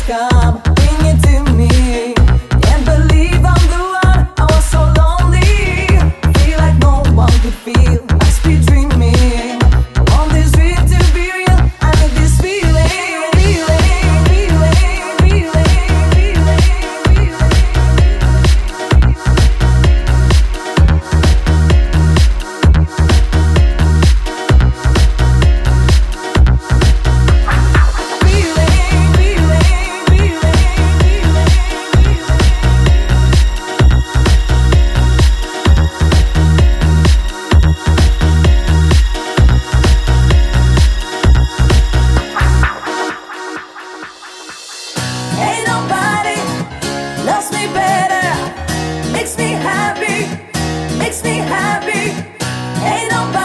come, bring it to me. Can't believe I'm the one, I was so lonely. Feel like no one could feel, must be dreaming. I want this dream to be real, I need this feeling, feeling, feeling, feeling, feeling, feeling. Ain't nobody loves me better, makes me happy, makes me happy. Ain't nobody